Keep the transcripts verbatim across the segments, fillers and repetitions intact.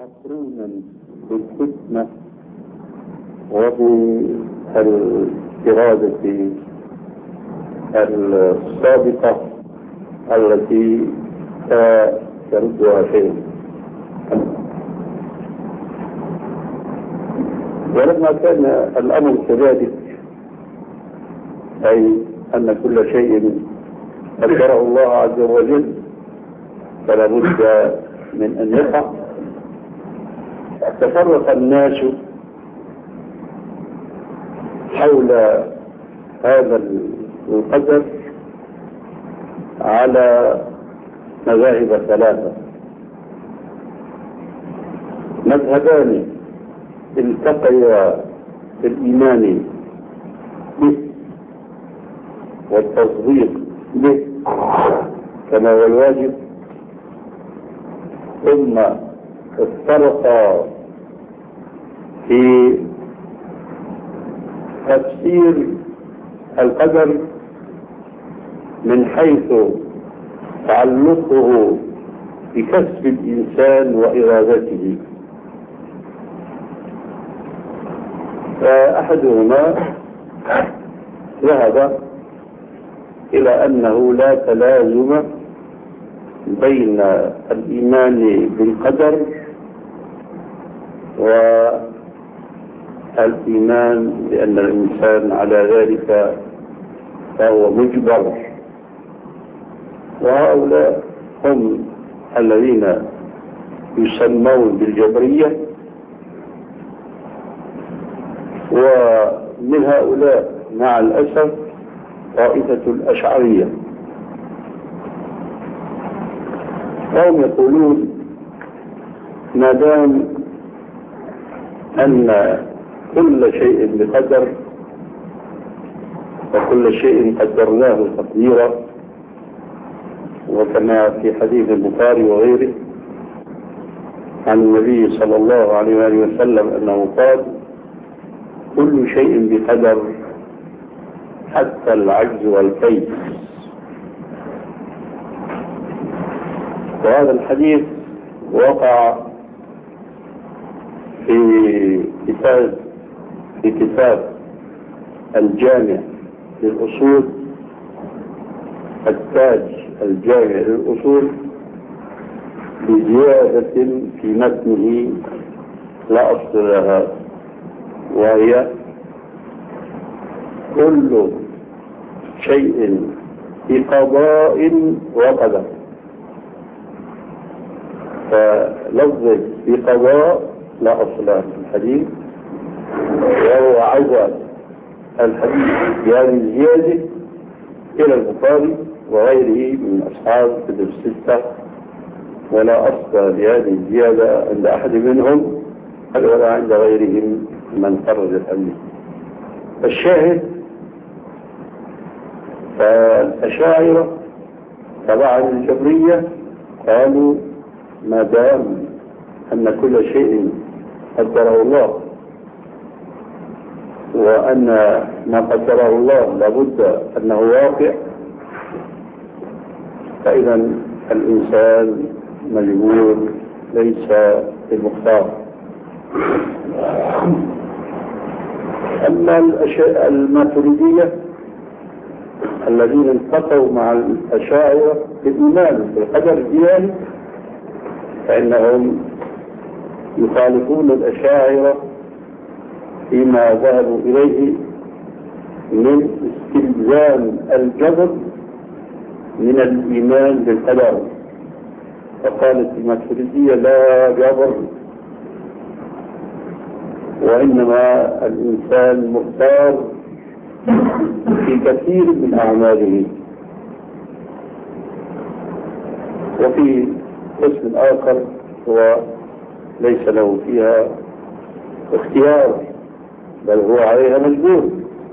مقرونا بالفتنة وبالإرادة السابقة التي تردها شيء. ولما كان الأمر كذلك، أي أن كل شيء قدره الله عز وجل فلا بد من أن يقع، تفرق الناس حول هذا القدر على مذاهب ثلاثة. مذهبان التقيا في الإيمان به والتصديق به كما هو الواجب، ثم افترقا في تفسير القدر من حيث تعلقه بكسب الإنسان وإرادته. فأحدهما ذهب إلى أنه لا تلازم بين الإيمان بالقدر والإيمان بأن الإنسان على ذلك فهو مجبر. وهؤلاء هم الذين يسمون بالجبرية، ومن هؤلاء مع الأسف طائفة الأشعرية، وهم يقولون ما دام أن كل شيء بقدر وكل شيء قدرناه تقديرا، وكما في حديث البخاري وغيره عن النبي صلى الله عليه وآله وسلم أنه قال: كل شيء بقدر حتى العجز والكيس. وهذا الحديث وقع في كتاب في كتاب الجامع للأصول، التاج الجامع للأصول، بزيادة في متنه لا أصل لها، وهي: كل شيء بقضاء وقدر. فلفظ بقضاء لا أصل له في الحديث، وهو عزى الحديث بهذه الزيادة إلى البخاري وغيره من أصحاب كتب الستة، ولا أصل لهذه الزيادة عند أحد منهم ولا عند غيرهم من خرج الحديث. الشاهد فالأشاعرة طبعا الجبرية قالوا ما دام أن كل شيء قدره الله، وأن ما قدره الله لابد أنه واقع، فإذا الإنسان مجبور ليس المختار. أما الماتريدية الذين التقوا مع الأشاعرة بالإيمان بالقدر الإلهي، فإنهم يخالفون الأشاعرة فيما ذهبوا إليه من استلزام الجبر من الإيمان بالقدر. فقالت الماتريدية لا جبر، وإنما الإنسان مختار في كثير من أعماله. وفي قسم آخر هو ليس له فيها اختيار، بل هو عليها مجبور.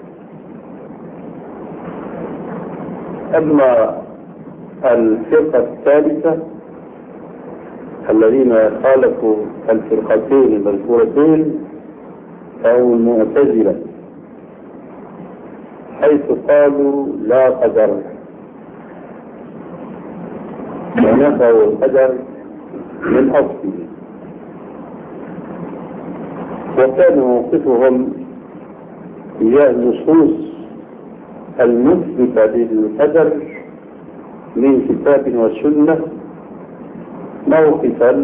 أما الفرقة الثالثة الذين خالفوا الفرقتين المذكورتين فهم المعتزلة، حيث قالوا لا قدر، ونفوا القدر من أصله. وكان موقفهم تجاه النصوص المثبتة للقدر من كتاب وسنة موقفا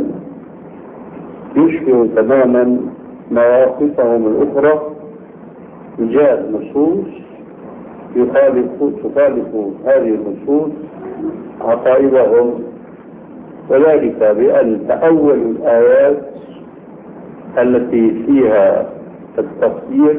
يشبه تماما مواقفهم الأخرى تجاه النصوص يخالف تخالف هذه النصوص عقائدهم، وذلك بأن تأولوا الآيات التي فيها التفسير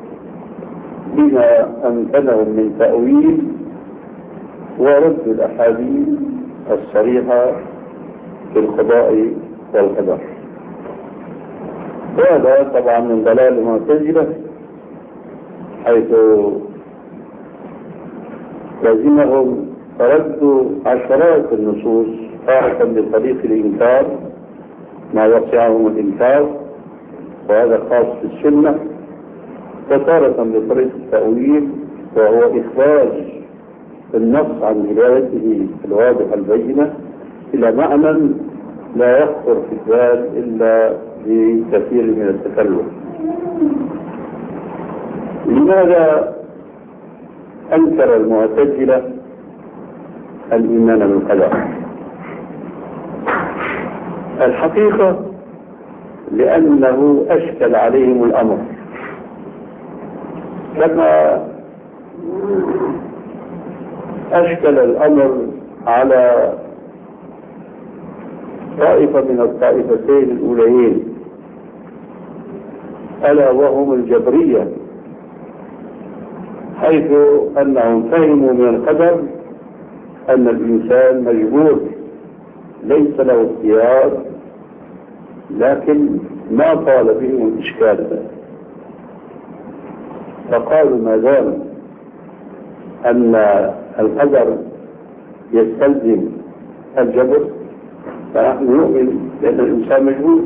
بما أمكنهم من تأويل، ورد الأحاديث الصريحة في القضاء والقدر. وهذا طبعا من ضلال المعتزلة، حيث لازمهم ردوا عشرات النصوص تارة بطريق الإنكار ما وسعهم الإنكار، وهذا خاص في السنة، وتارة بطريق التأويل وهو إخراج النص عن دلالته الواضحة البينة إلى معنى لا يخطر في البال إلا بكثير من التكلف. لماذا أنكر المعتزلة الإيمان بالقدر؟ الحقيقة لأنه أشكل عليهم الأمر، كما أشكل الأمر على طائفة من الطائفتين الأوليين، ألا وهم الجبرية، حيث أنهم فهموا من القدر أن الإنسان مجبور ليس له اختيار، لكن ما طال بهم الإشكال، فقالوا ما دام أن القدر يستلزم الجبر فنحن نؤمن بأن الإنسان مجبور.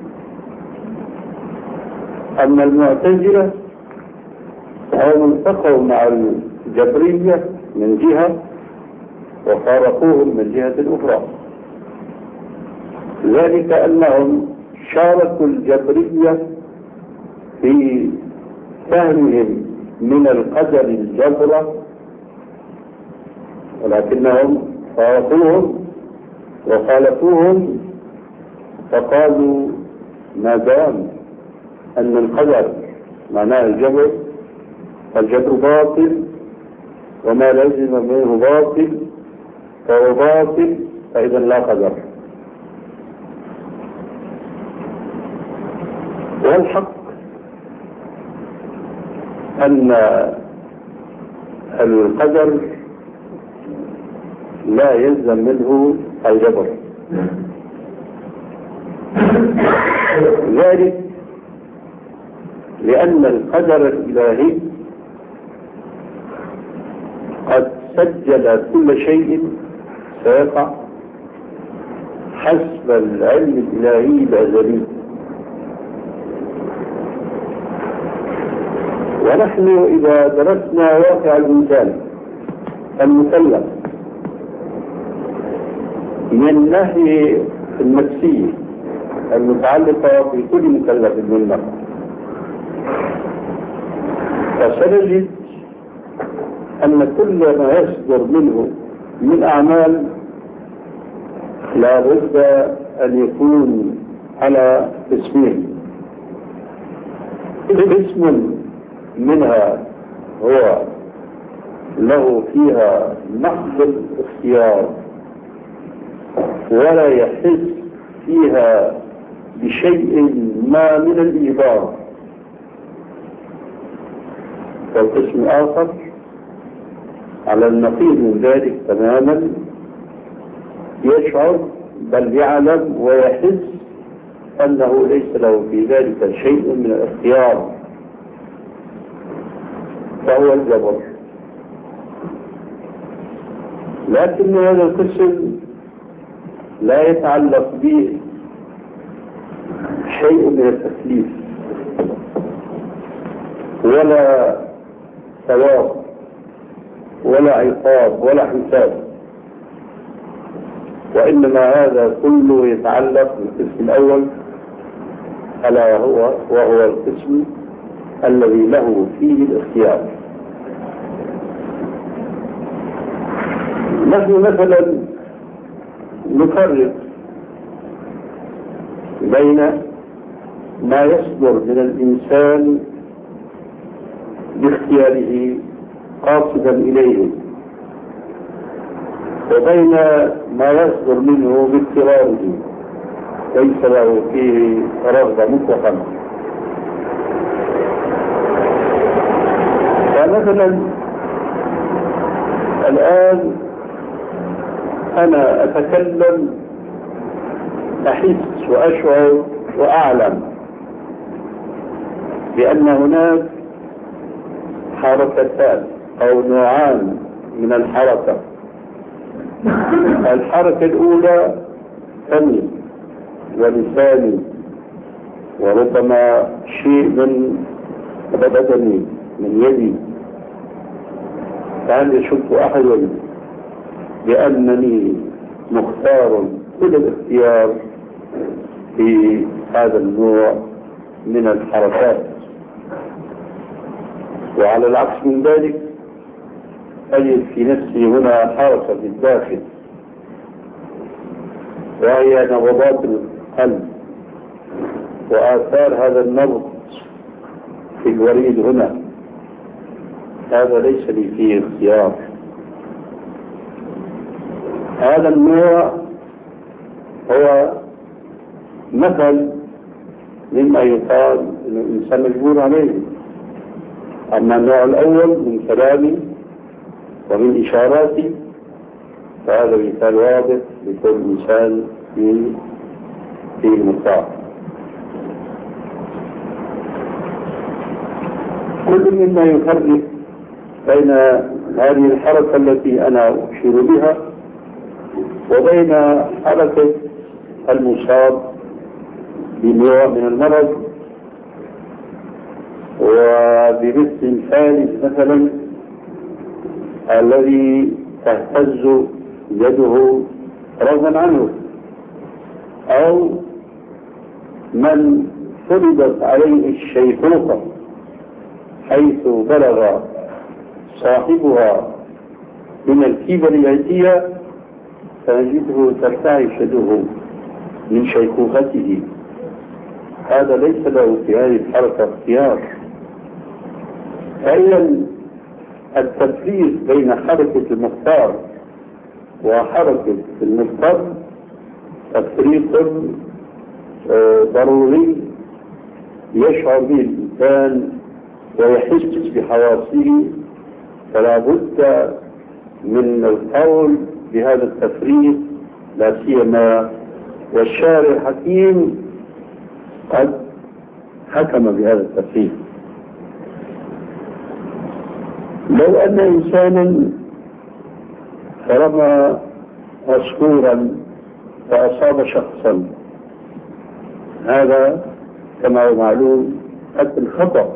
أما المعتزلة فهم التقوا مع الجبرية من جهة وفارقوهم من جهة أخرى، ذلك أنهم شاركوا الجبرية في فهمهم من القدر الجبر، ولكنهم فارقوهم وخالفوهم، فقالوا ما دام أن القدر معناه الجبر فالجبر باطل، وما لزم منه باطل فهو باطل، فإذا لا قدر. والحق أن القدر لا يلزم منه الجبر، ذلك لأن القدر الإلهي قد سجل كل شيء سيقع حسب العلم الإلهي الأزلي، ونحن إذا درسنا واقع الإنسان المكلف من الناحية النفسية المتعلقة بكل مكلف منا، فسنجد أن كل ما يصدر منه من أعمال لا بد أن يكون على قسمين: قسم منها هو له فيها محض الاختيار ولا يحس فيها بشيء ما من الإجبار، والقسم الآخر على النقيض من ذلك تماما، يشعر بل يعلم ويحس أنه ليس له في ذلك شيء من الاختيار، فهو الجبر. لكن هذا القسم لا يتعلق به شيء من التكليف ولا ثواب ولا عقاب ولا حساب، وإنما هذا كله يتعلق بالقسم الأول ألا هو وهو القسم الذي له فيه الاختيار. نحن مثلا نفرق بين ما يصدر من الإنسان باختياره قاصدا إليه وبين ما يصدر منه باضطراره ليس له فيه رغبة مطلقا. فمثلا الآن أنا أتكلم أحس وأشعر وأعلم بأن هناك حركتان أو نوعان من الحركة. الحركة الأولى فمي ولساني وربما شيء من بدني من يدي، فهل يشك أحد بأنني مختار كل الاختيار في هذا النوع من الحركات؟ وعلى العكس من ذلك أجد في نفسي هنا حركة في الداخل وهي نبضات القلب وآثار هذا النبض في الوريد هنا. هذا ليس لي فيه اختيار. هذا النوع هو مثل مما يقال أن الإنسان مجبور عليه. أما النوع الأول من كلامي ومن إشاراتي فهذا مثال واضح لكل إنسان في في المختار. كل مما يفرق بين هذه الحركة التي أنا أشير بها وبين حركة المصاب بنوع من المرض. وبمثل الثالث مثلا الذي تهتز يده رغما عنه، أو من فرضت عليه الشيخوخة حيث بلغ صاحبها من الكبر العتية فنجده ترتعش يده من شيخوخته. هذا ليس له في هذه الحركة اختيار. فإذا التفريق بين حركة المختار وحركة المضطر تفريق ضروري يشعر به الإنسان ويحس بحواسه، فلا بد من القول بهذا التفريق، لا سيما والشارع الحكيم قد حكم بهذا التفريق. لو أن إنسانا رمى عصفورا فأصاب شخصا، هذا كما هو معلوم قتل خطأ،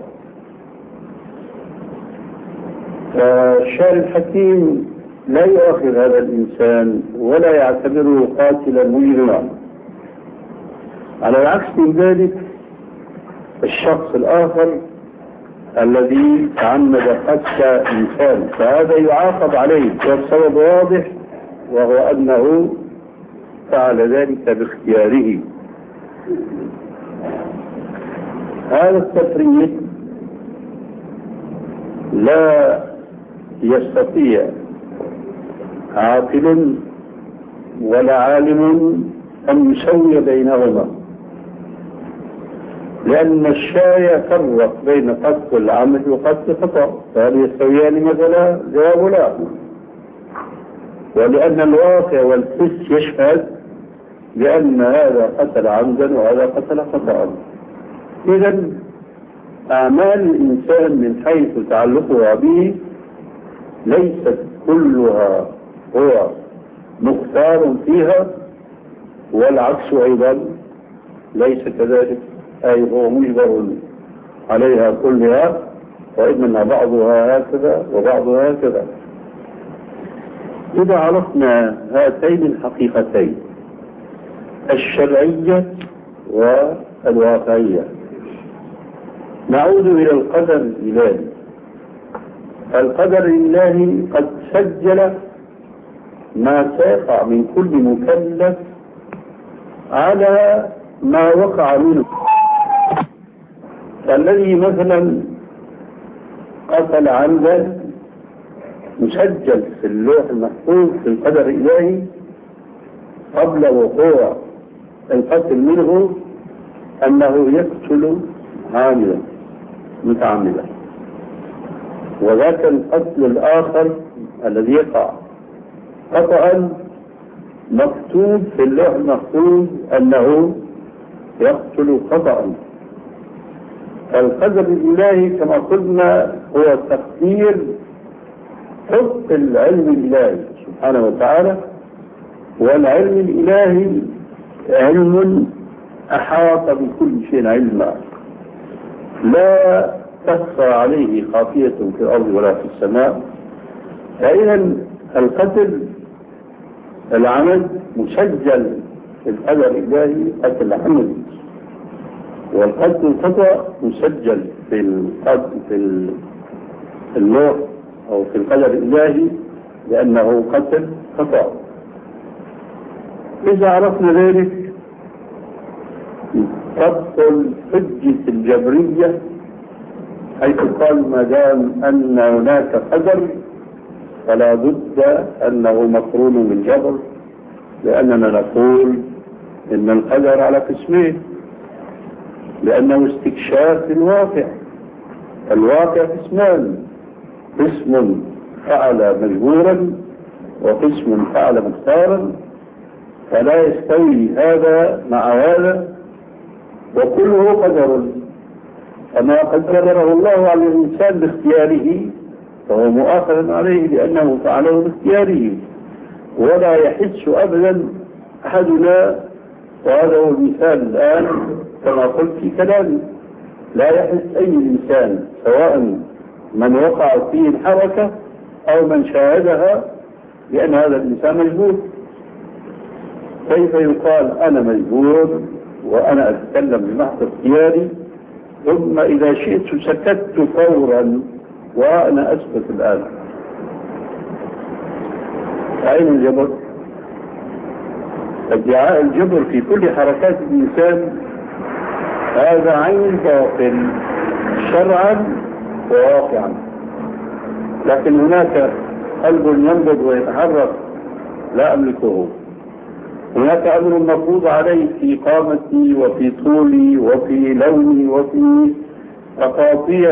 فالشارع الحكيم لا يؤاخذ هذا الإنسان ولا يعتبره قاتلا مجرما. على العكس من ذلك الشخص الآخر الذي تعمد قتل إنسان فهذا يعاقب عليه، والسبب واضح وهو أنه فعل ذلك باختياره. هذا التفريق لا يستطيع عاقل ولا عالم أن يسوي بينهما، لأن الشارع فرق بين قتل العمد وقتل خطأ، فهل يستويان مثلا؟ جواب لا. ولأن الواقع والحس يشهد بأن هذا قتل عمدا وهذا قتل خطأ. إذا أعمال الإنسان من حيث تعلقها به ليست كلها هو مختار فيها، والعكس أيضا ليس كذلك، أي هو مجبر عليها كلها، وإنما بعضها هكذا وبعضها هكذا. إذا عرفنا هاتين الحقيقتين الشرعية الواقعية. نعود إلى القدر الإلهي. القدر الإلهي قد سجل ما سيقع من كل مكلف على ما وقع منه. فالذي مثلا قتل عمدا مسجل في اللوح المحفوظ في القدر الإلهي قبل وقوع القتل منه أنه يقتل عاملا متعمدا، وذاك القتل الآخر الذي يقع خطأ مكتوب في اللوح المحفوظ أنه يقتل خطأ. القدر الإلهي كما قلنا هو تقدير حق العلم الإلهي سبحانه وتعالى، والعلم الإلهي علم أحاط بكل شيء علما لا تخفى عليه خافية في الأرض ولا في السماء. فإذا القتل العمد مسجل في القدر الإلهي قتل عمد، والقتل الخطأ مسجل في القتل في اللوح أو في القدر الإلهي لأنه قتل خطأ. إذا عرفنا ذلك تبطل حجة الجبرية، حيث قال ما دام أن هناك قدر فلا بد أنه مقرون بالجبر، لأننا نقول إن القدر على قسمين، لأنه استكشاف الواقع. الواقع قسمان، قسم فعل مجبورا وقسم فعل مختارا، فلا يستوي هذا مع هذا، وكله قدر. فما قدره الله على الإنسان باختياره فهو مؤاخذ عليه لأنه فعله باختياره، ولا يحس أبدا أحدنا، وهذا هو المثال الآن كما قلت في كلامي، لا يحس أي إنسان سواء من وقع فيه الحركة أو من شاهدها لأن هذا الإنسان مجبور. كيف يقال أنا مجبور وأنا أتكلم بمحض اختياري، ثم إذا شئت سكت فورا وأنا أسكت الآن؟ أين الجبر؟ ادعاء الجبر في كل حركات الإنسان هذا عين باطل شرعا وواقعا. لكن هناك قلب ينبض ويتحرك لا أملكه، هناك أمر مفروض علي في قامتي وفي طولي وفي لوني وفي تقاطيع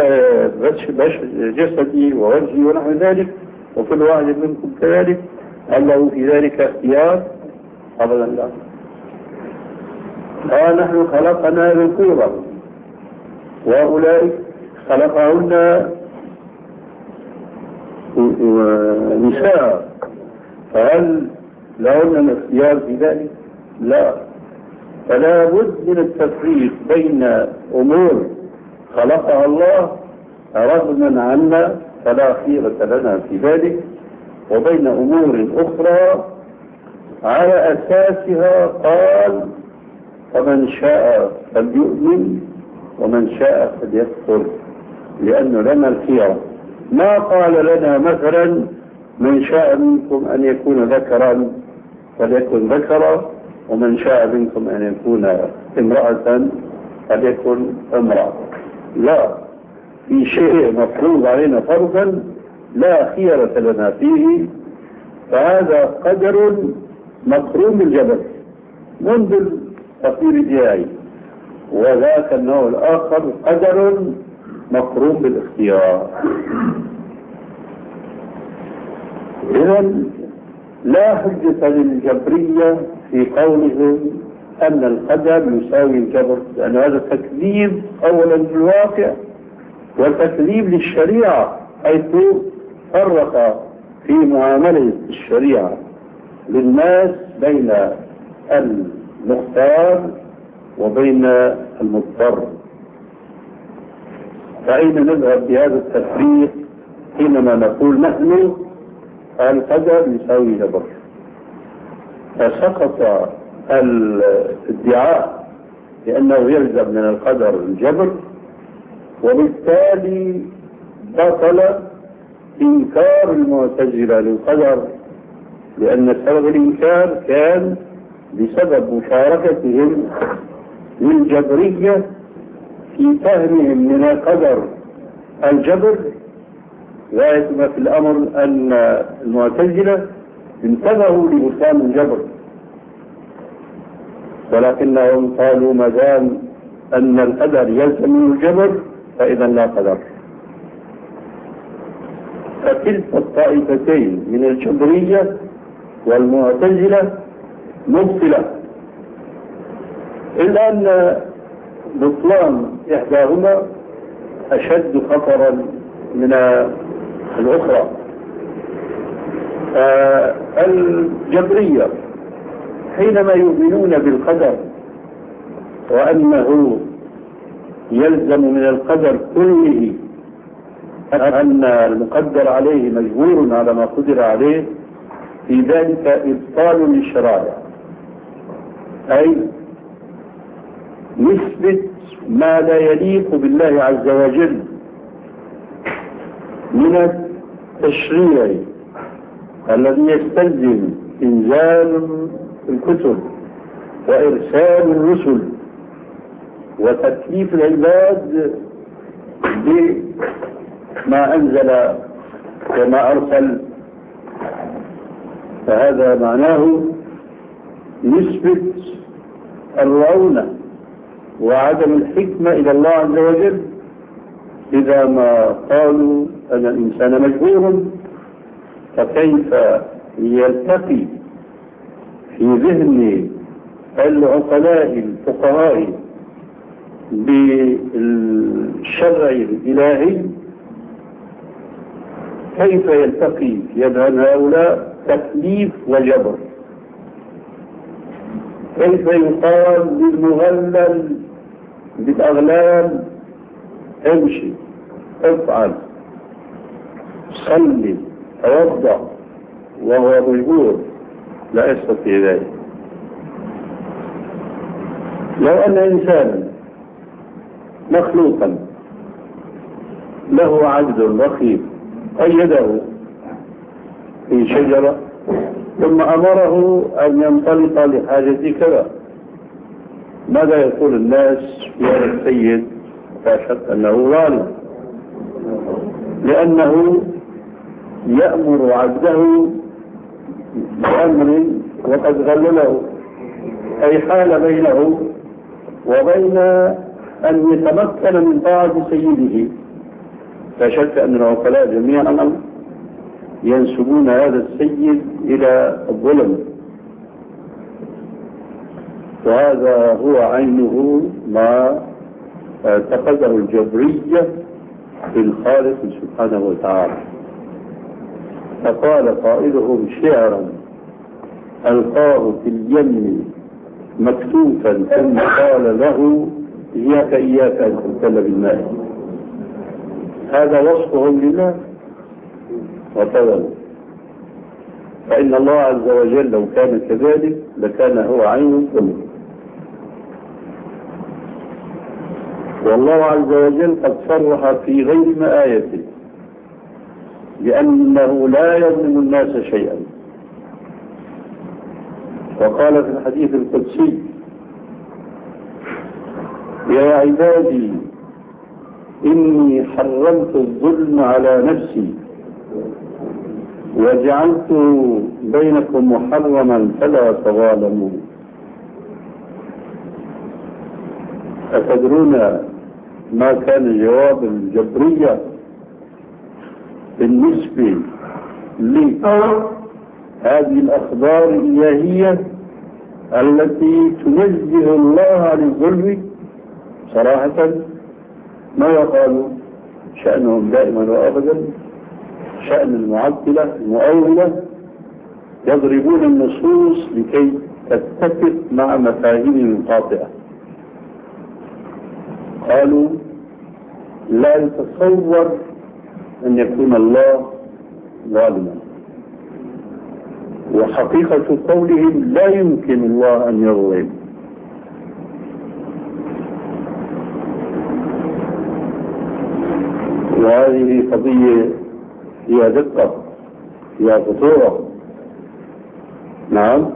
جسدي ووجهي ونحو ذلك، وكل واحد منكم كذلك. هل له في ذلك اختيار؟ أبدا لا. ها نحن خلقنا ذكورا وأولئك خلقهن نساء، فهل لهن الاختيار في ذلك؟ لا. فلا بد من التفريق بين أمور خلقها الله رغما عنا فلا خيرة لنا في ذلك، وبين أمور أخرى على أساسها قال فمن شاء فليؤمن ومن شاء فليكفر، لأنه لنا الخيرة. ما قال لنا مثلا من شاء منكم أن يكون ذكرا فليكن ذكرا، ومن شاء منكم أن يكون امرأة فليكن امرأة. لا، في شيء مفروض علينا فرضا لا خيرة لنا فيه، فهذا قدر مقرون بالجبل منذ التطوير الجاي، وذاك النوع الآخر قدر مقرون بالاختيار. إذن لا حجة للجبرية في قولهم أن القدر يساوي الجبر، لأن هذا تكذيب أولا بالواقع وتكذيب للشريعة، حيث فرق في معاملة الشريعة للناس بين المختار وبين المضطر. فأين نذهب بهذا التفريق حينما نقول نحن القدر يساوي جبر؟ فسقط الادعاء لأنه يلزم من القدر الجبر، وبالتالي بطل إنكار المعتزلة للقدر، لأن سبب الإنكار كان بسبب مشاركتهم للجبرية في فهمهم من القدر الجبر. غاية ما في الأمر أن المعتزلة انتبهوا لبطلان الجبر، ولكنهم قالوا ما دام أن القدر يلزم من الجبر فإذا لا قدر. فكلتا الطائفتين من الجبرية والمعتزلة مبطلة، إلا أن بطلان إحداهما أشد خطرا من الأخرى. آه الجبرية حينما يؤمنون بالقدر وأنه يلزم من القدر كله أن المقدر عليه مجبور على ما قدر عليه، في ذلك إبطال للشرائع، أي نسبة ما لا يليق بالله عز وجل من التشريع الذي يستلزم إنزال الكتب وإرسال الرسل وتكليف العباد بما أنزل وما أرسل. فهذا معناه نسبة الرعونة وعدم الحكمة إلى الله عز وجل، إذا ما قالوا أن الإنسان مجبور، فكيف يلتقي في ذهن العقلاء الفقهاء بالشرع الإلهي، كيف يلتقي في أذهان هؤلاء تكليف وجبر؟ كيف يقال للمغلل بالأغلال امشي افعل صلي توضأ وهو مجبور؟ لا يستطيع ذلك. لو أن إنسانا مخلوقا له عبد رقيب قيده في شجرة ثم أمره أن ينطلق لحاجة كذا، ماذا يقول الناس يا السيد؟ لا شك أنه ظالم، لأنه يأمر عبده بأمر وقد غلله، أي حال بينه وبين أن يتمكن من طاعة سيده. لا شك أن العقلاء جميعا ينسبون هذا السيد إلى الظلم، وهذا هو عينه ما اعتقده الجبرية في الخالق سبحانه وتعالى. فقال قائلهم شعرا ألقاه في اليم مكتوفا ثم قال له إياك إياك أن تبتل بالماء. هذا وصفهم لله وتولوا. فإن الله عز وجل لو كان كذلك لكان هو عين الظلم. والله عز وجل قد صرح في غير ما آيته بأنه لا يظلم الناس شيئا، وقال في الحديث القدسي يا عبادي إني حرمت الظلم على نفسي وجعلت بينكم محرما فلا تظالموا. أتدرون ما كان جواب الجبرية بالنسبة لهذه الأخبار الإلهية التي تنزه الله عن الظلم؟ صراحة ما قالوا شأنهم دائما وأبدا شأن المعطلة المؤولة، يضربون النصوص لكي تتفق مع مفاهيمهم الخاطئة. قالوا لا يتصور أن يكون الله ظالما، وحقيقة قولهم لا يمكن الله أن يظلم، وهذه قضية فيها دقة، فيها خطورة. نعم.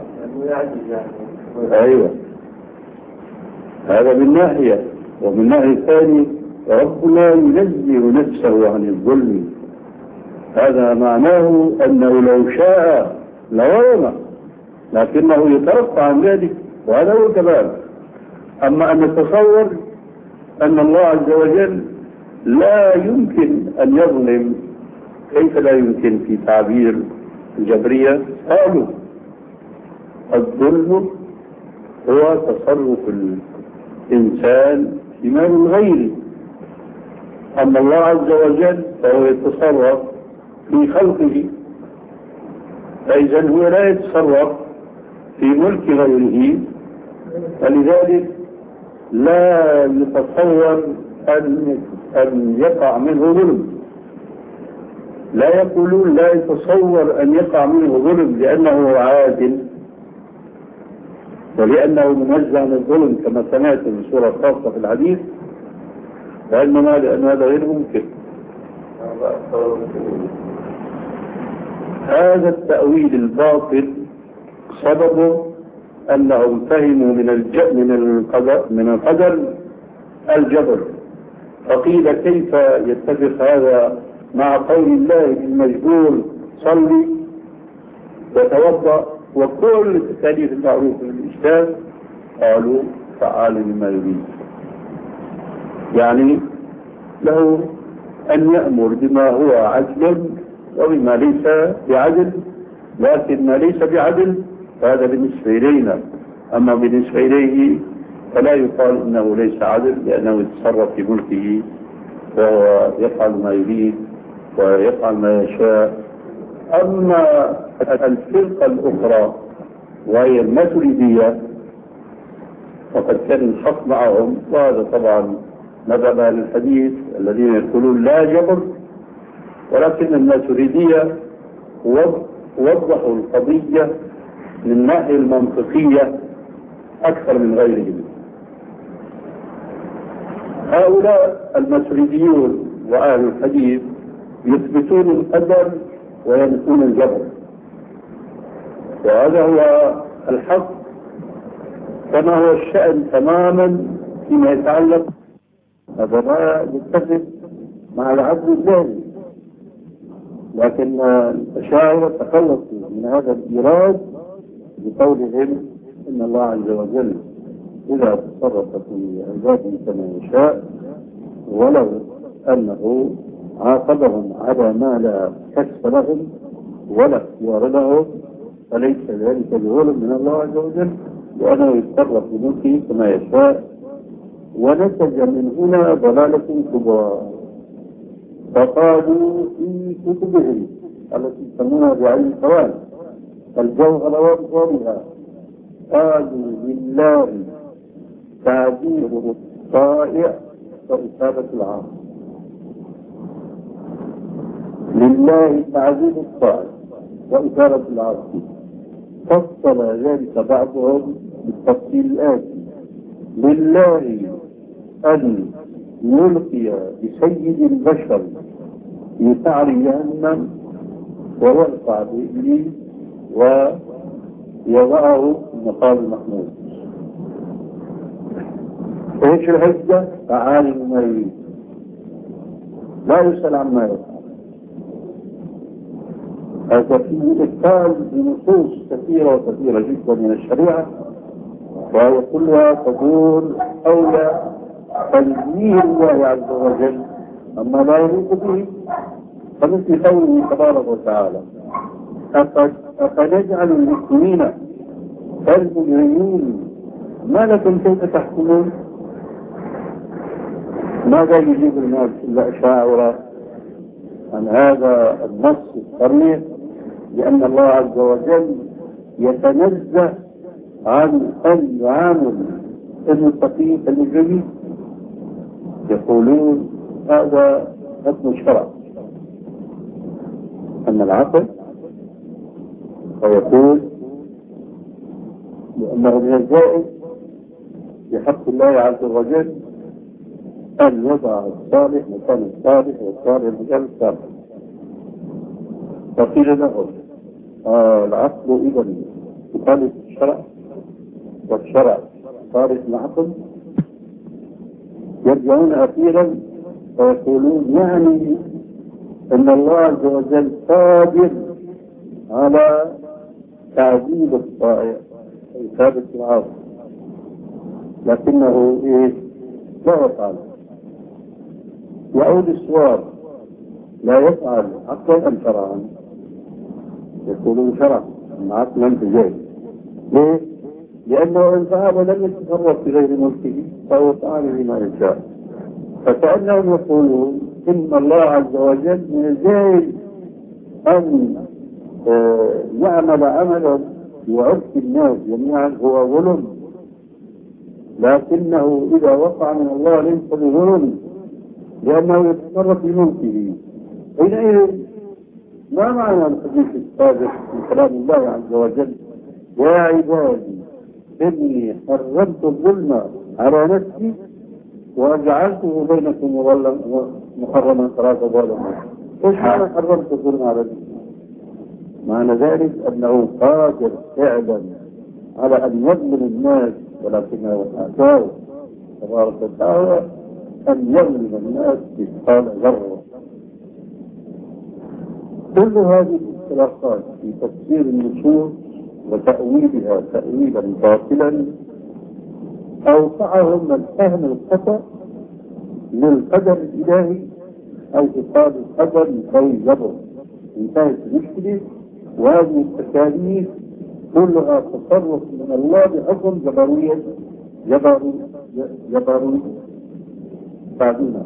أيوة، هذا من ناحية، ومن ناحية ثانية ربنا ينزه نفسه عن الظلم. هذا معناه أنه لو شاء لظلم، لكنه يترفع عن ذلك، وهذا هو الكمال. أما أن نتصور أن الله عز وجل لا يمكن أن يظلم، كيف لا يمكن؟ في تعبير الجبرية قالوا الظلم هو تصرف الإنسان في مال الغير، أما الله عز وجل فهو يتصرف في خلقه، فإذا هو لا يتصرف في ملك غيره، فلذلك لا يتصور أن أن يقع منه ظلم. لا يقولون لا يتصور أن يقع منه ظلم لأنه عادل ولأنه منزه عن الظلم كما سمعت في سورة خاصة في الحديث، وإنما لأن هذا غير ممكن. هذا التأويل الباطل سببه أنهم فهموا من الج... من القدر من القدر الجبر، فقيل كيف يتفق هذا مع قول الله المجبور صلي وتوضأ وكل التكاليف المعروفة بالإسلام؟ قالوا فعال لما يريد، يعني له أن يأمر بما هو عدل وبما ليس بعدل، لكن ما ليس بعدل فهذا بالنسبة إلينا، أما بالنسبة إليه فلا يقال إنه ليس عدل، لأنه يتصرف في ملكه وهو يفعل ما يريد ويفعل ما يشاء. أما الفرقة الأخرى وهي الماتريدية فقد كان الحق معهم، وهذا طبعا مذهب أهل الحديث الذين يقولون لا جبر، ولكن الماتريدية وضحوا القضية من الناحية المنطقية أكثر من غيرهم. هؤلاء الماتريديون وأهل الحديث يثبتون القدر وينفون الجبر، وهذا هو الحق كما هو الشأن تماما فيما يتعلق. هذا ما يتفق مع العدل الثاني، لكن الأشاعرة تخلصوا من هذا الإيراد بقولهم إن الله عز وجل إذا تصرف في عباده كما يشاء، ولو أنه عاقبهم على ما لا كسب لهم ولا اختيار لهم فليس ذلك بظلم من الله عز وجل، وأنه يتصرف بملكه كما يشاء. ونتج من هنا ضلالة كبرى، فقالوا في كتبهم التي يسمونها بعين القوان الجوهر وابطالها، قالوا لله تعذيب الطائع وإصابة العاصي. لله تعذيب الطائع وإصابة العاصي، فصل ذلك بعضهم بالتفصيل الآتي: لله أن يلقي بسيد البشر في سعر جهنم ويرفع بإبليس ويضعه في المقام المحمود. ايش الحجة؟ فعال ما يريد، لا يسأل عما يفعل. هذا فيه إبطال بنصوص كثيرة وكثيرة جدا من الشريعة، وهي كلها تدور حول تنزيه الله عز وجل أما لا يليق به، فمثل قوله تبارك وتعالى: أفنجعل المسلمين كالمجرمين ما لكم كيف تحكمون؟ ماذا يجيب الناس إلا أشاعرة عن هذا النص الصريح لأن الله عز وجل يتنزه عن أن يعامل المتقين كالمجرمين؟ يقولون هذا حكم الشرع، أما العقل فيقول لأنه من الجائز بحق الله عز وجل أن يضع الصالح مكان الصالح والصالح مكان الصالح. فقيل لهم آه العقل إذا يخالف الشرع والشرع خارج العقل. يرجعون أخيرا ويقولون يعني أن الله عز وجل قادر على تعذيب الطائع وإثابة العاصي، لكنه إيه؟ لا يفعل. يعود السؤال: لا يفعل عقلا أم شرعا؟ يقولون شرعا، عقلا تجاه. ليه؟ لأنه إن فعل لم يتصرف في غير ملكه فهو فعل بما يشاء. فكأنهم يقولون إن الله عز وجل من جاهل أن آه يعمل عملا يعد الناس جميعا هو ظلم، لكنه إذا وقع من الله ليس بظلم لأنه يتصرف في ملكه. حينئذ ما معنى الحديث السابق من كلام الله عز وجل: يا عبادي إني حرمت الظلم على نفسي وجعلته بينكم محرما فلا تظالموا؟ ايش معنى حرمت الظلم على نفسي؟ معنى ذلك أنه قادر فعلا على أن يظلم الناس، ولكنه آتاه تبارك وتعالى أن يظلم الناس مثقال ذرة. كل هذه الاختلافات في تفسير النصوص وتأويلها تأويلا باطلا أوقعهم الفهم الخطأ للقدر الإلهي، أي إقام القدر لكي يضر. انتهت المشكلة، وهذه التكاليف كلها تصرف من الله بحكم جبروية جبروية بعدنا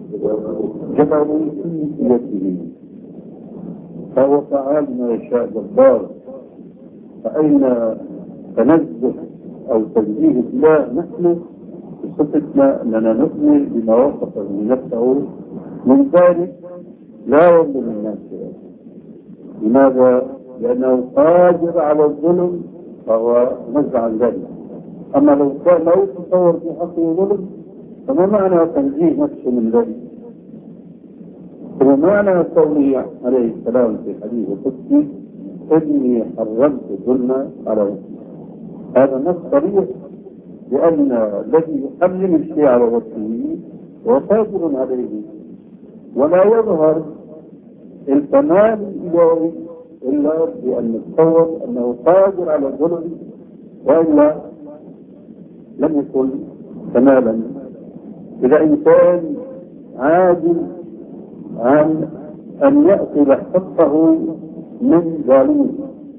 جبرويته، فهو فعال ما يشاء جبار. فأين تنزه أو تنزيه الله؟ نحن بصفتنا أننا نؤمن بما وصف بنفسه من ذلك لا يظلم الناس. لماذا؟ لأنه قادر على الظلم فهو نزع عن ذلك. أما لو كان لا يتصور في حقه ظلم فما معنى تنزيه نفسه من ذلك؟ وما معنى قوله عليه السلام في حديث القدسي: إني حرمت الظلم على نفسي؟ هذا نص صريح، لأن الذي يحرم الشيء على نفسه هو قادر عليه، ولا يظهر الكمال الإلهي إلا بأن نتصور أنه قادر على الظلم، وإلا لم يكن كمالا. إذا إنسان عاجز عن أن يأخذ حقه من ظالمه،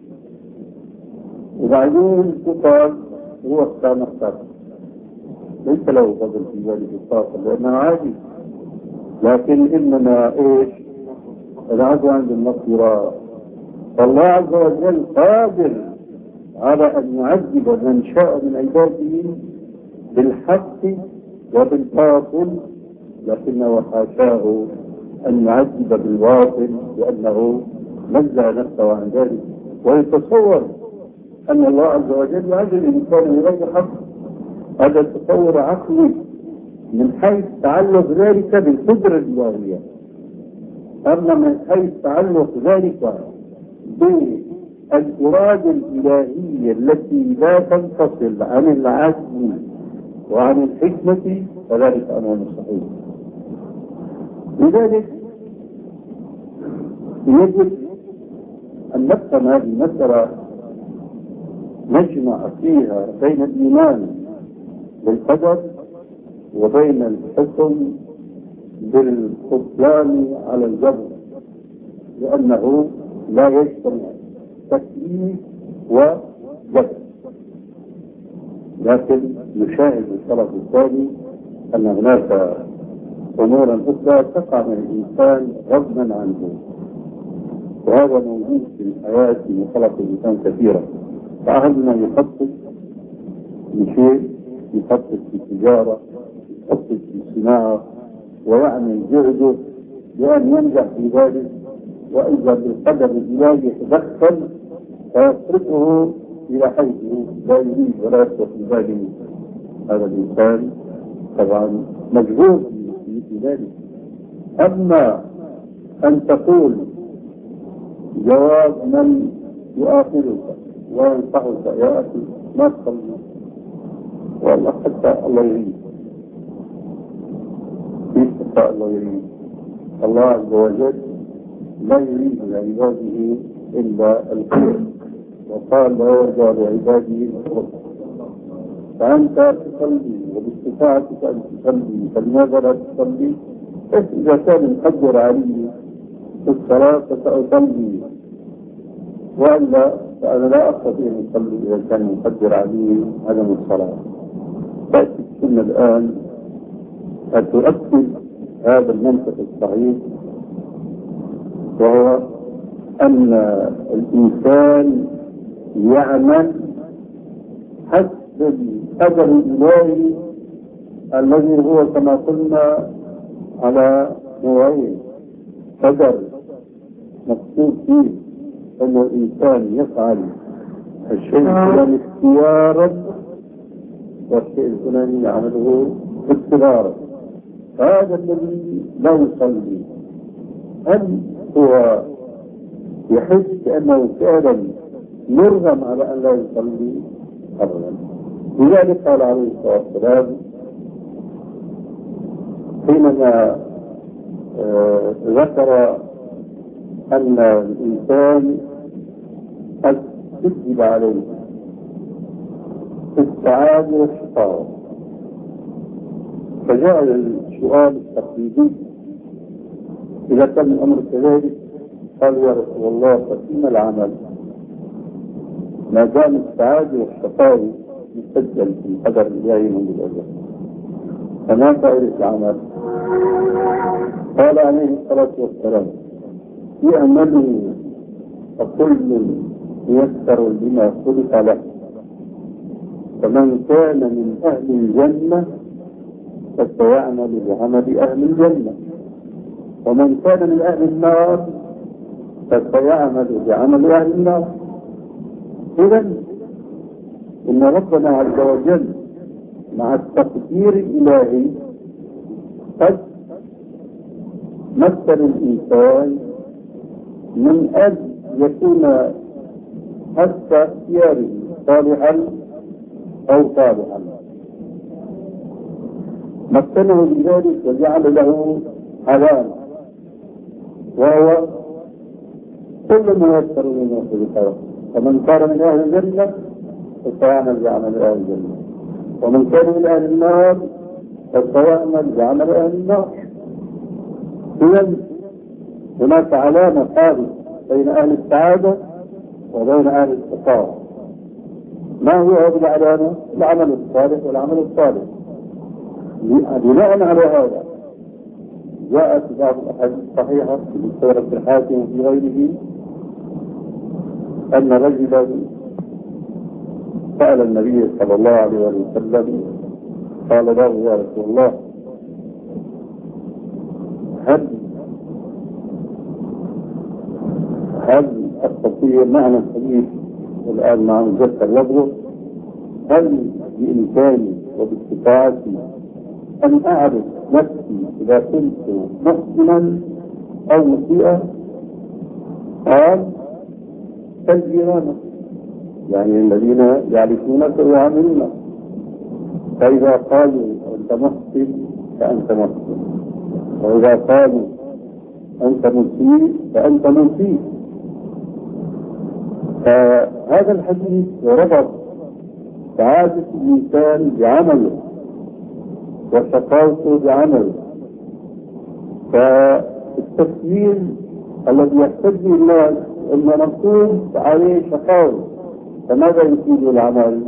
وبعدين يقال هو كان اختار، ليس له فضل في ذلك الطاقة لأنه عاجز. لكن إنما إيش؟ العجز عند المغفرة. فالله عز وجل قادر على أن يعذب من شاء من عباده بالحق وبالباطل، لكنه حاشاه أن يعذب بالباطل لأنه نزع نفسه عن ذلك. ويتصور أن الله عز وجل يعذب الإنسان بغير حق، هذا تصور عقلي من حيث تعلق ذلك بالقدرة الإلهية. أما من حيث تعلق ذلك بالإرادة الإلهية التي لا تنفصل عن العدل وعن الحكمة فذلك أمر مستحيل. لذلك يجب أن نفهم هذه المسألة، نجمع فيها بين الإيمان بالقدر وبين الحكم بالخذلان على الجبر، لأنه لا يجتمع تكليف وجبر. لكن نشاهد الطرف الثاني أن هناك أمورا أخرى تقع من الإنسان غضبا عنه، وهذا موجود في الحياة في خلق الإنسان كثيرا. فأحدنا يخطط لشيء، يخطط في التجارة، يخطط في الصناعة، ويعمل جهده لأن ينجح في ذلك، وإذا بالقدر الإلهي يتدخل فيتركه إلى حيث لا يريد ولا يترك في باله. هذا الإنسان طبعا مجهول في ذلك. أما أن تقول جواب من يؤاخذك وينصحك يا أخي ما تصلي والله حتى الله يريد حتى الله يريد. الله عز وجل لا يريد لعباده إلا الخير، وقال لا يرجى لعباده الخير. فأنت تصلي وباستطاعتك أن تصلي، فلماذا لا تصلي؟ إذا كان مقدر علي في الصلاة فسأصلي، وإلا فأنا لا أستطيع أن أصلي إذا كان مقدر علي عدم الصلاة. تأتي السنة الآن أن تؤكد هذا المنطق الصحيح، وهو أن الإنسان يعمل حسب القدر الإلهي الذي هو كما قلنا على نوعين: قدر مكتوب فيه أن الإنسان يفعل الشيء الفلاني اختيارا، والشيء الفلاني يعمله اضطرارا. هذا الذي لا يصلي هل هو يحس أنه فعلا يرغم على أن لا يصلي؟ أبدا. لذلك قال عليه الصلاة والسلام حينما آه ذكر أن الإنسان قد كتب عليه في السعادة والشقاوة، فجاء السؤال التقليدي: إذا كان الأمر كذلك قال يا رسول الله ففيما العمل ما دام السعادة والشقاوة مسجل في القدر الإلهي منذ الأزل، فما فائدة العمل؟ قال عليه الصلاة والسلام: يعملوا فكل ييسر لما خلق له، فمن كان من أهل الجنة فسيعمل بعمل أهل الجنة، ومن كان من أهل النار فسيعمل بعمل أهل النار. إذن إن ربنا عز وجل مع التقدير الإلهي قد مثل الإنسان من أجل يكون حتى اختياره صالحا أو صالحا، مثله بذلك وجعل له علامة، وهو كل ما يذكر من خلقه. فمن كان من أهل الجنة فسيعمل بعمل أهل الجنة، ومن كان من أهل النار فسيعمل بعمل أهل النار. إذن هناك علامة ثابتة بين أهل السعادة وبين أهل الشقاوة. ما هو هذه العلامة؟ العمل الصالح والعمل الصالح. بناء على هذا جاءت بعض الأحاديث الصحيحة في سورة الحاكم وفي غيره أن رجلا سأل النبي صلى الله عليه وسلم قال له: يا رسول الله هل هل أستطيع معنى الحديث والآن مع مذكر لفظه هل بإمكاني وباستطاعتي أن أعرف نفسي إذا كنت محسنا أو مسيئا؟ قال: كالجيران، يعني الذين يعرفونك ويعاملونك، فإذا قالوا أنت محسن فأنت محسن، وإذا قالوا أنت مسيء فأنت مسيء. فهذا الحديث ربط سعادة الإنسان بعمله وشقاوته بعمله. فالتسليم الذي يحتج الناس أن مكتوب عليه شقاوة، فماذا يفيد العمل؟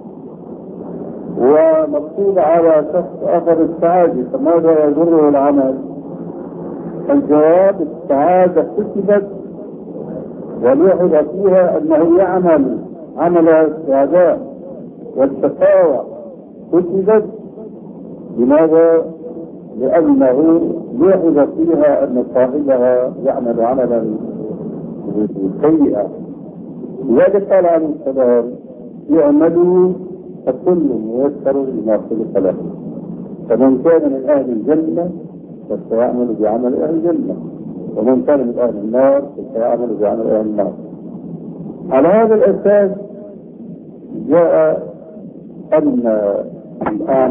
ومكتوب على شخص آخر السعادة، فماذا يضره العمل؟ الجواب: السعادة كتبت ولوحظ فيها أنه يعمل عمل السعادة، والشقاوة كتبت. لماذا؟ لأنه لوحظ فيها أن صاحبها يعمل عملا سيئا. لذلك قال عليه السلام: يعملوا فكل ميسر لما خلق له، فمن كان من أهل الجنة فسيعمل بعمل أهل الجنة، ومن كان من أهل النار فسيعمل بعمل أهل النار. على هذا الأساس جاء أن الآن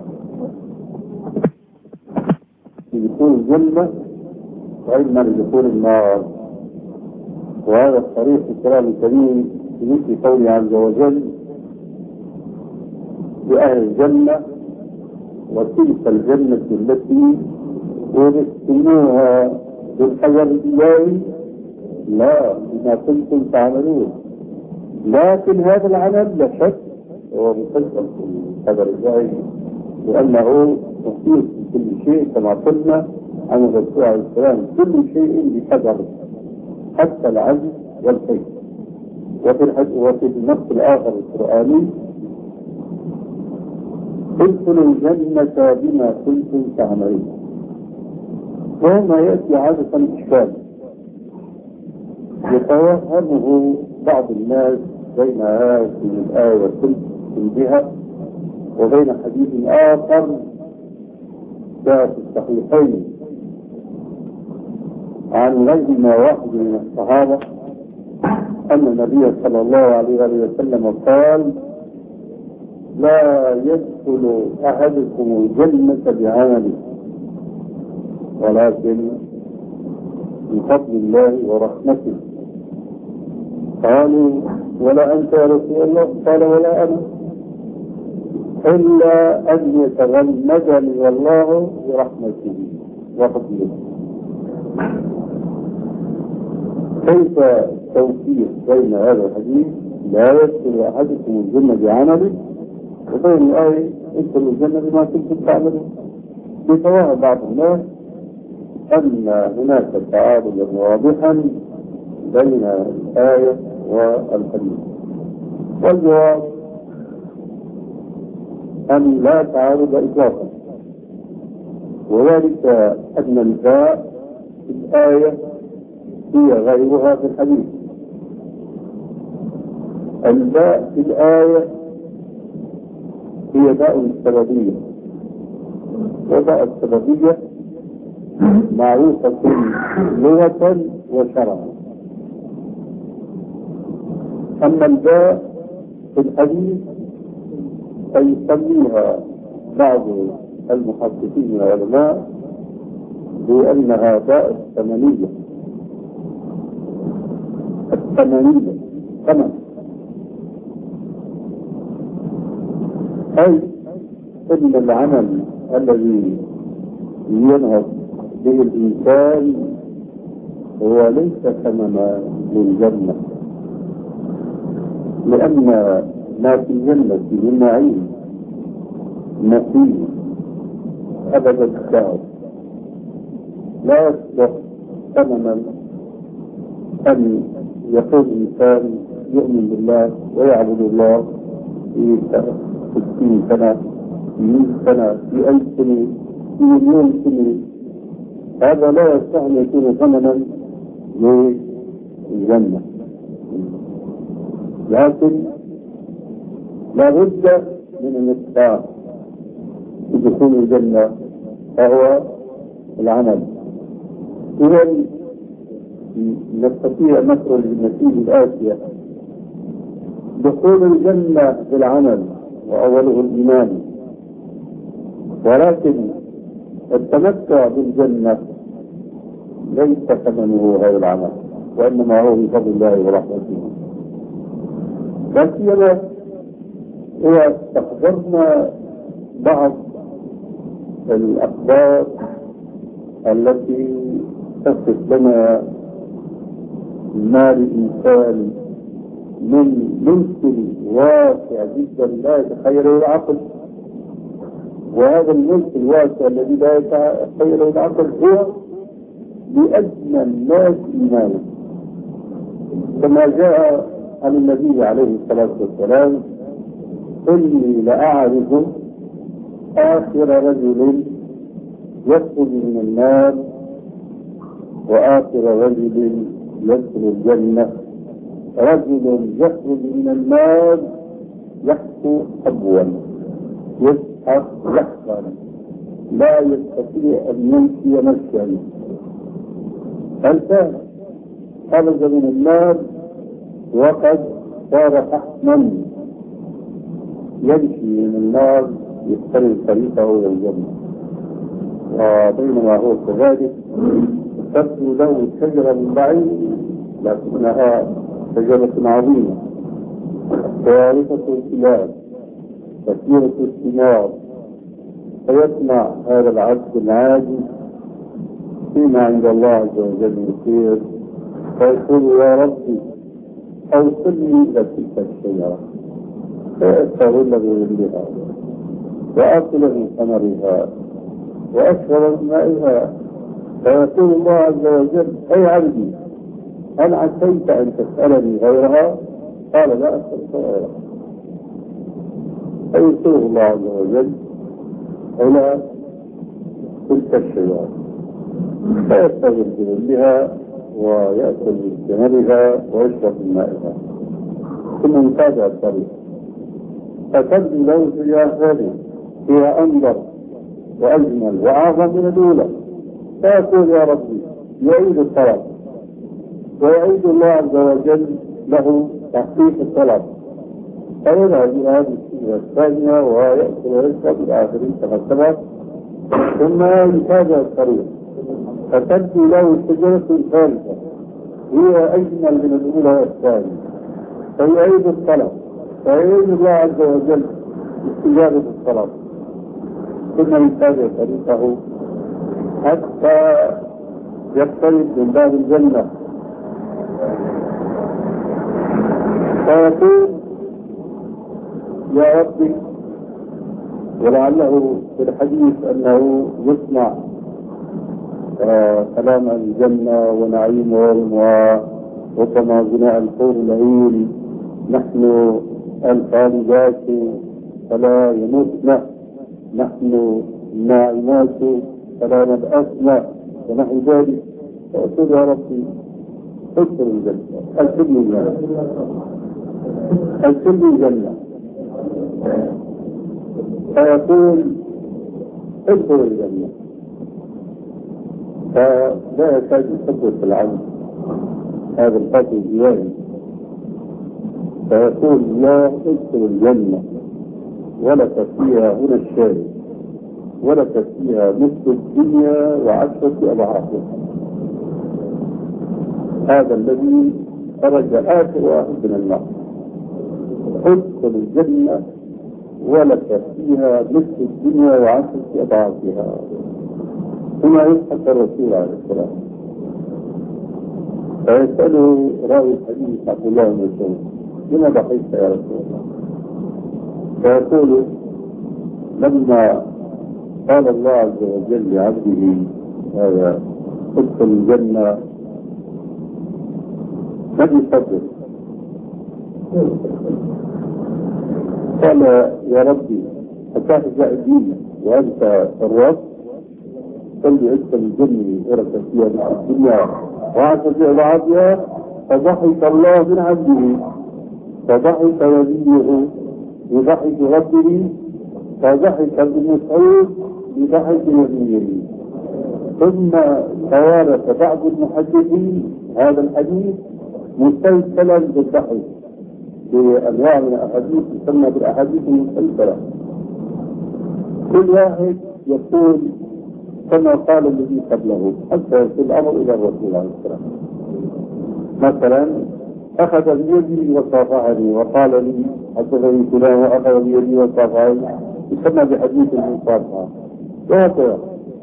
لدخول الجنة وإما لدخول النار، وهذا الصريح في الكلام الكريم في مثل قوله عز وجل: بأهل الجنة وتلك الجنة التي أورثتموها بالقدر الإلهي لا بما كنتم تعملون. لكن هذا العمل لا شك هو مسجل في القدر الإلهي، لأنه محيط بكل شيء كما قلنا عن الرسول عليه السلام: كل شيء بقدر حتى العجز والحي. وفي النص الآخر القرآني: ادخلوا الجنة بما كنتم تعملون. وهنا يأتي عادة إشكال يتوهمه بعض الناس بين هذه الآية كلها وبين حديث آخر جاء في الصحيحين عن غيرنا واحد من الصحابة أن النبي صلى الله عليه وسلم قال: لا يدخل أحدكم الجنة بعمله ولكن بفضل الله ورحمته. قالوا: ولا أنت يا رسول الله؟ قال: ولا أنا، إلا أن يتغمدني الله برحمته وفضله. كيف توفيق بين هذا الحديث لا يدخل أحدكم الجنة بعمله وبين الآية ادخلوا الجنة بما كنتم تعملون؟ يتوهم بعض الناس أن هناك تعارضا واضحا بين الآية والحديث، والجواب أن لا تعارض إطلاقا، وذلك أن الباء في الآية هي غيرها في الحديث. الباء في الآية هي باء السببية، وباء السببية معروفة لغة وشرعا. أما الباء في الحديث فيسميها بعض المحدثين العلماء بأنها باء الثمنية. الثمنية ثمن، أي أن العمل الذي ينهض به الإنسان هو ليس ثمنا للجنة، لأن ما في الجنة من نعيم مقيم أبد الدهر لا يصلح ثمنا أن يكون الإنسان يؤمن بالله ويعبد الله في ستين سنة، في مئة سنة، في ألف سنة، في مليون سنة. هذا لا يصح أن يكون ثمنا للجنة، لكن لا بد من الاتباع لدخول الجنة فهو العمل. إذا نستطيع أن نخرج بالنتيجة الآتية: دخول الجنة بالعمل وأوله الإيمان، ولكن التمتع بالجنة ليس ثمنه هذا العمل، وإنما هو بفضل الله ورحمته. لا سيما إذا استحضرنا بعض الأخبار التي تصف لنا ما للإنسان من ملك واسع جدا لا يتخيله العقل. وهذا الملك الواسع الذي لا يتخيله العقل هو بأدنى الناس إيمانا، كما جاء عن النبي عليه الصلاة والسلام: إني لأعرف آخر رجل يخرج من النار وآخر رجل يدخل الجنة، رجل يخرج من النار يحكو حبوا يزحف زحفا لا يستطيع أن يمشي مشيا. الثاني خرج من النار وقد صار فحما يمشي من النار يختار طريقه إلى الجنة. وبينما هو كذلك تبدو له شجرة من بعيد لكنها شجرة عظيمة ثالثة الكلاب كثيرة الثمار، فيسمع هذا العبد العاجز فيما عند الله عز وجل يصير، فيقول يا ربي أوصلني إلى تلك الشجرة فأستغل بظلها وأكل من ثمرها وأشرب من مائها. فيقول الله عز وجل أي عبدي هل عسيت أن تسألني غيرها؟ قال لا أسألك غيرها. فيرسله الله عز وجل إلى تلك الشجرة فيستغل بظلها ويأكل من ثمرها ويشرب من مائها، ثم يتابع الطريق فتبدو له شجرة ثانية فيها أنظر وأجمل وأعظم من الأولى، فيقول يا ربي يعيد الطلب ويعيد الله عز وجل له تحقيق الطلب، فيذهب إلى هذه الشجرة الثانية ويأكل ويشرب إلى آخره كما سبق، ثم يتابع الطريق فتبدو له الشجرة الثالثة هي أجمل من الأولى والثانية، فيعيد الطلب فيعيد الله عز وجل استجابة الطلب، ثم يتابع طريقه حتى يقترب من باب الجنة فيقول يا ربي، ولعله في الحديث أنه يسمع آه كلام الجنة ونعيمهم وكما بناء الحور العين نحن الخالدات فلا يموتنا، نحن الناعمات فلا نبأسنا ونحن ذلك. فأقول يا ربي ادخل الجنة ادخل الجنة ادخل الجنة، فيقول ادخل الجنة، فلا يكاد يثبت العبد هذا الفضل الإلهي، فيقول لا ادخل الجنة ولك فيها هنا الشارع ولك فيها مثل الدنيا وعشرة أضعافها. هذا الذي خرج آخر واحد من النار، ادخل الجنة ولك فيها مثل الدنيا وعشرة أضعافها. ثم يضحك الرسول عليه السلام فيسأله راوي الحديث عبد الله بن مسعود لما ضحكت يا رسول الله؟ فيقول لما قال الله عز وجل لعبده هذا ادخل الجنة من يصدق؟ قال يا ربي أتحجأ الدين وأنت الرب؟ قل لي ادخل الجنة ورث فيها من الدنيا وعشرة أضعافها. فضحك الله من عبده، فضحك وليه بضحك ربه، فضحك ابن مسعود بضحك وليه. ثم توارث بعض المحدثين هذا الحديث مسلسلا بالضحك بأنواع من الأحاديث تسمى بالأحاديث المسلسلة، كل واحد يقول كما قال الذي قبله حتى يصل الأمر إلى الرسول عليه السلام. مثلا أخذ بيدي وصافحني وقال لي حدثني فلان وأخذ بيدي وصافحني، يسمى بحديث المصافحة وهكذا.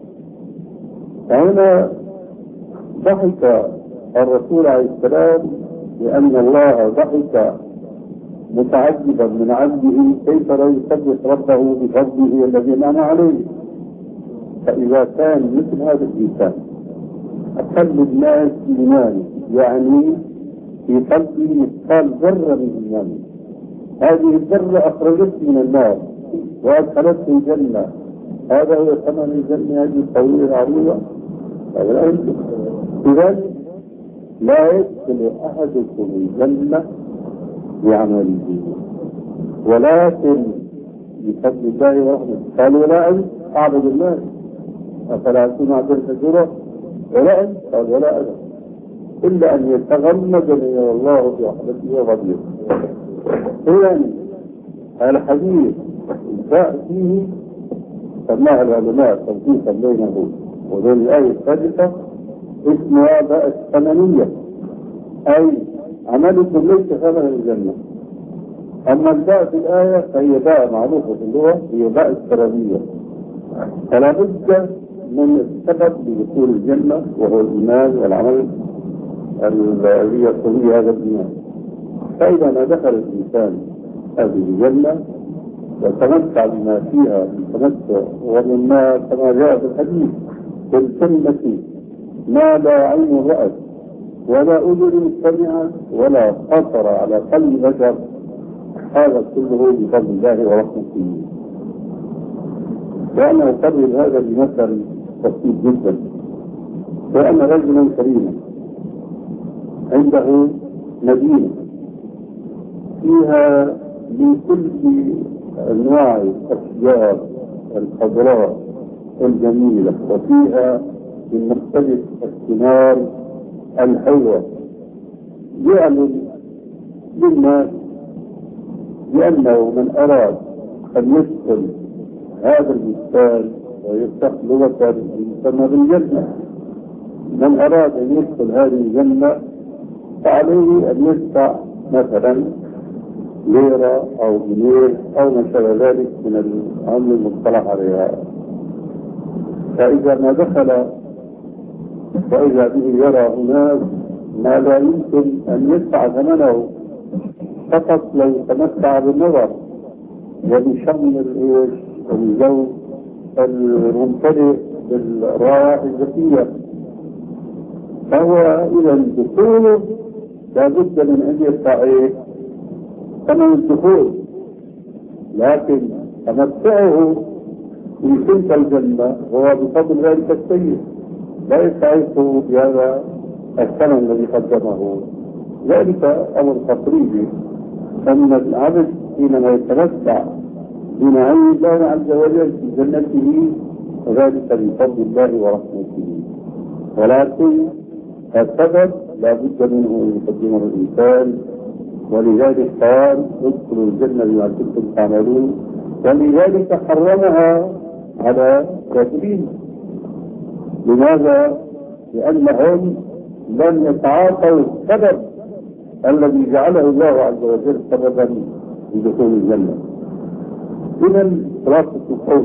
فهنا ضحك الرسول عليه السلام لأن الله ضحك متعجبا من عبده كيف لا يسبح ربه بفضله الذي أنعم عليه. فإذا كان مثل هذا الإنسان أقل الناس إيمانا، يعني في قلبه مثقال ذرة من إيمان، هذه الذرة أخرجته من النار وأدخلته الجنة، هذا هو ثمن الجنة هذه الطويلة العريضة. إذن لا يدخل أحدكم الجنة بعمله ولكن بفضل الله ورحمته. قال ولا أعبد الله أفلا أكون عبدا شكورا؟ ولا أنت قال ولا أنا إلا أن يتغمدني الله برحمته وفضله. يعني الحديث جاء فيه سماها العلماء توفيقا بينه وبين الآية السادسة اسمها باء الثمنية، أي عملكم ليس ثمن الجنة. أما الباء في الآية فهي باء معروفة في اللغة، هي باء السرابية. فلا بد من السبب لدخول الجنة وهو الإيمان والعمل الذي يقتضي هذا الإيمان. فإذا ما دخل الإنسان هذه الجنة وتمتع بما فيها من تمتع ومما كما جاء في الحديث في الجنة ما لا عين رأت ولا أذن سمعت ولا خطر على قلب بشر، هذا كله بفضل الله ورحمته. وأنا أقرب هذا بمثل بسيط جدا. وأن رجلا كريما عنده مدينة فيها من كل أنواع الأشجار الخضراء الجميلة، وفيها من مختلف الثمار الحلوة، يعلن للناس بأنه من أراد أن يدخل هذا البستان ويفتح لغة يسمى بالجنة، من أراد أن يدخل هذه الجنة فعليه أن يدفع مثلا ليرة أو جنيه أو ما شابه ذلك من العمل المصطلح عليها. فإذا ما دخل وإذا به يرى هناك ما لا يمكن أن يدفع ثمنه فقط لو تمتع بالنظر وبشم الإيش الجو الممتلئ بالروائح الذكية، فهو إلى الدخول لابد من أن يدفع إيه؟ ثمن الدخول. لكن تمتعه في تلك الجنة هو بفضل ذلك السيد، لا يستعيثه بهذا الثمن الذي قدمه. ذلك أمر تقريبي أن العبد حينما يتمتع بنعيم الله عز وجل في جنته وذلك بفضل الله ورحمته. ولكن السبب لا بد منه ان يقدمه الانسان، ولذلك قال ادخلوا الجنه بما كنتم تعملون، ولذلك حرمها على الكافرين. لماذا؟ لانهم لم يتعاطوا السبب الذي جعله الله عز وجل سببا لدخول الجنه. إذا خلاصة القول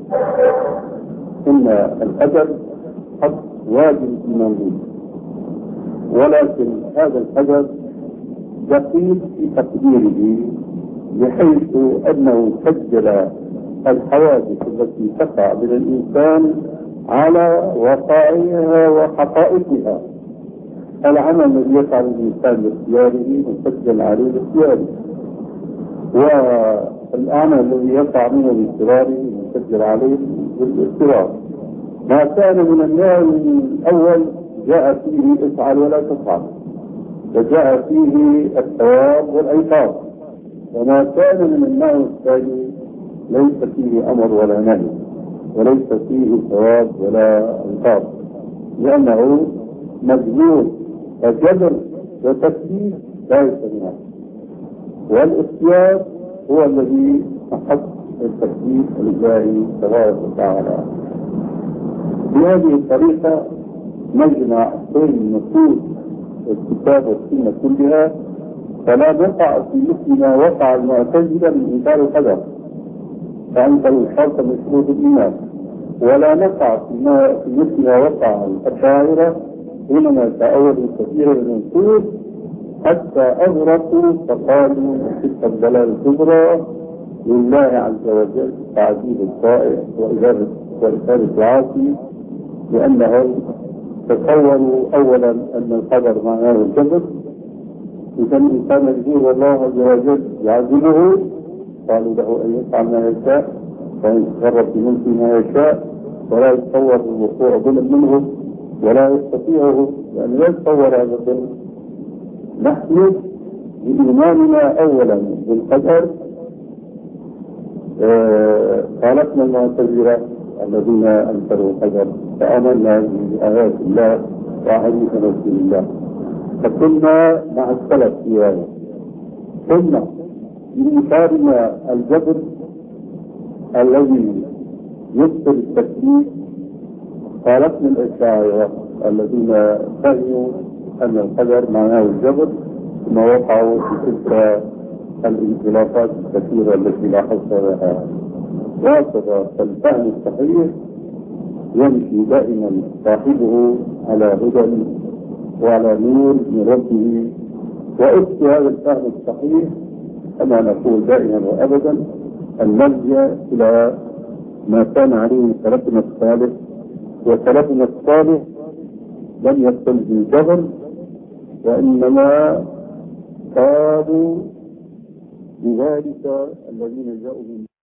إن الأجر حق واجب إيماني، ولكن هذا الأجر دقيق في تقديره بحيث أنه سجل الحوادث التي تقع من الإنسان على وقائعها وحقائقها. العمل الذي يفعل الإنسان باختياره مسجل عليه باختياره، والأعمال الذي يقع منه باضطراره يسجل عليه بالاضطرار. ما كان من النوع الأول جاء فيه افعل ولا تفعل، وجاء فيه الثواب والعقاب. وما كان من النوع الثاني ليس فيه أمر ولا نهي، وليس فيه ثواب ولا عقاب، لأنه مجبور وجبر وتكليف لا يستمع. والاختيار هو الذي أحق التكليف لله تبارك وتعالى. بهذه الطريقة نجمع بين النصوص الكتاب والسنة كلها، فلا نقع في مثل ما وقع المعتزلة من إنكار القدر فأنكروا الشرط من شروط الإيمان، ولا نقع في مثل ما وقع الأشاعرة حينما تأولوا كثيرا من النصوص حتى أغرقوا فقالوا تلك الضلال الكبرى لله عز وجل تعذيب الطائع وإثابة العاصي، لأنهم تصوروا أولا أن القدر معناه الجبر. إذا الإنسان يقول والله عز وجل يعذبه، قالوا له أن يفعل ما يشاء وأن يتصرف في ملكه ما يشاء، ولا يتصور الوقوع ظلم منه ولا يستطيعه، لأن لا يتصور هذا الظلم. نحن بإيماننا أولا بالقدر خالقنا المعتزلة الذين أنكروا القدر فآمنا بآيات الله وأحاديث رسول الله. فكنا مع السلف في هذا. ثم بإنكارنا الجبر الذي يبطل التكليف خالفنا الأشاعرة الذين فهموا أن القدر معناه الجبر، ثم وقعوا في تلك الانطلاقات الكثيرة التي لا حصر لها. وهكذا فالفهم الصحيح يمشي دائما صاحبه على هدى وعلى نور من ربه. وأسس هذا الفهم الصحيح كما نقول دائما وأبدا أن نلجأ إلى ما كان عليه سلفنا الصالح. وسلفنا الصالح لم يقل بالجبر، وإنما قالوا بذلك الذين جاءوا من